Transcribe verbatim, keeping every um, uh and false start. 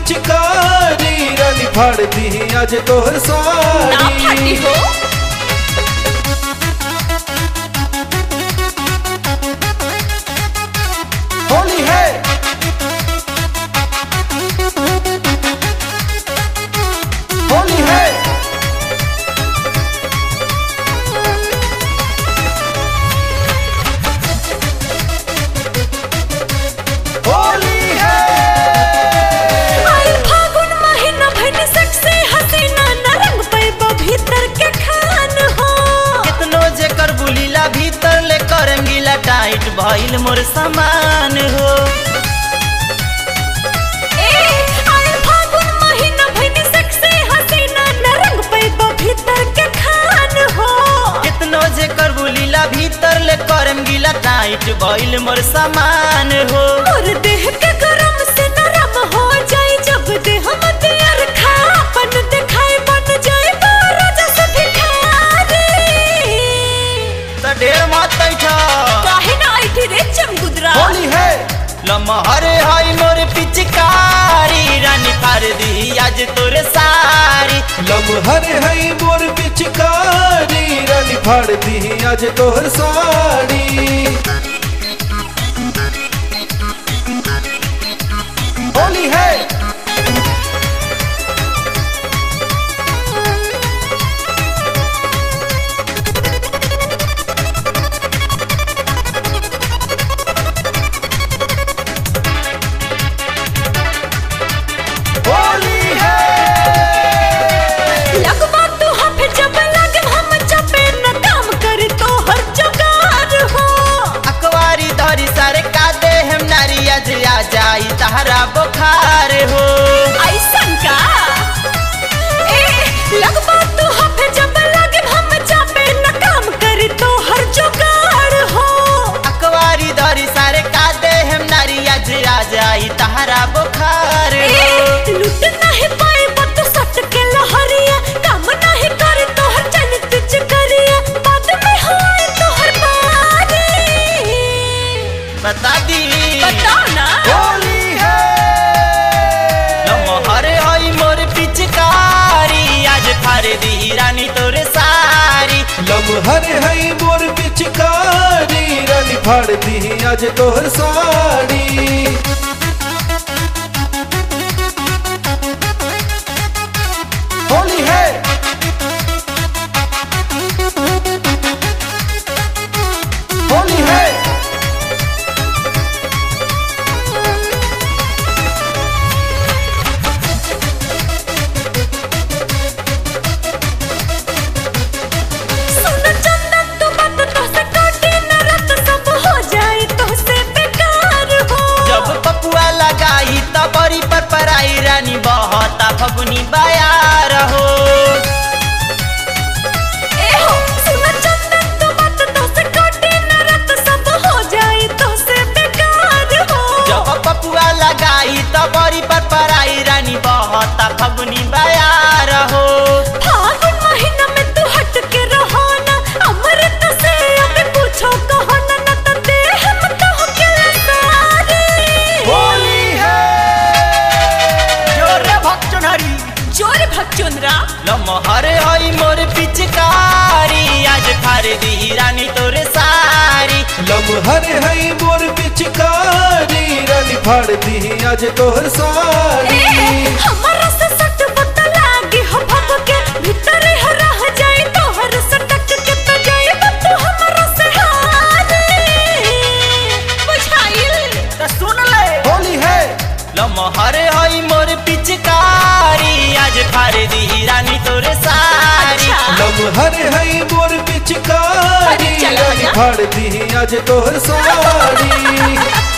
पिचकारी रानी फाड़ दी आज तोहर साड़ी ना फाटी हो। होली है होली है होली है आई फागुन महीना भइल सेक्सी हसीना न रंग पैबा भीतर के खान हो। कितनो जेकर बुलीला भीतर ले करम गीला टाइट भइल मोर सामान हो। ए आई फागुन महीना भइल सेक्सी हसीना न रंग पैबा भीतर के खान हो। कितनो जेकर बुलीला भीतर ले करम गीला टाइट भइल मोर सामान हो। और देह के गरम से नरम हो जाए जब देह मत यार खापन दिखाई बन जाए राजा से भिखारी। त ढेर मत बैठा काहे ना आई थी रे चमगुदरा। होली है लमहरे हाय मोर पिचकारी रानी फाड़ दी आज तोरे सारी। लम्हर है मोर पिचकारी रानी फाड़ दी आज तोहर साड़ी होली है होली है लगवा तू हाथ जब लगे हम चपे न काम कर तो हर जुगाड़ हो। अकवारी धरी सारे का दे हम नारी आज आ जाई तहरा बुखार हो। ऐसन का ए लगवा तू हाथ जब लगे हम चपे न काम कर तो हर जुगाड़ हो। अकवारी धरी सारे का दे हम नारी आज आ जाई तहरा बुखार हो। ए लुट नहीं पाए बत सट के लहरिया काम नहीं कर तो हर जन तुझ करिया बाद में होए तो हर बारी। बता दी बताओ ना होली है लमहरे हाय मोर पिचकारी आज फाड़ दी रानी तोरे सारी। लम्हर है मोर पिचकारी रानी फाड़ दी आज तोहर साड़ी होली है होली है सुन चंदन तू बात तो से काटे न रत सब हो जाए तो से बेकार हो। जब पपुआ लगाई त बड़ी पर पराई रानी बहता फगुनी बयार हो। ए हो सुन चंदन तू बात तो से काटे न रत सब हो जाए तो से बेकार हो। जब पपुआ लगाई त बड़ी पर पराई रानी बहता फगुनी बयार हो। फागुन महीना में तू हट के रहो ना अमृत से अब पूछो कहो ना न तो देह मत हो के सारी। होली है जोरे भक्चनहरी जोर भक्चुनरा लमहरे हाय मोर पिचकारी आज फाड़ दी रानी तोरे सारी। लम्हर है मोर पिचकारी रानी फाड़ दी आज तोहर साड़ी हमारा से सट बत लागी हो भग के भीतर हो रह जाए तो हर सटक के तो जाए तू हमारा से हारी। बुझाइल त सुन ले होली है लमहरे हाय मोर पिचकारी आज फाड़ दी रानी तोरे सारी। अच्छा। लम्हर है मोर पिचकारी अरे चलो रानी ना। फाड़ दी आज तोहर साड़ी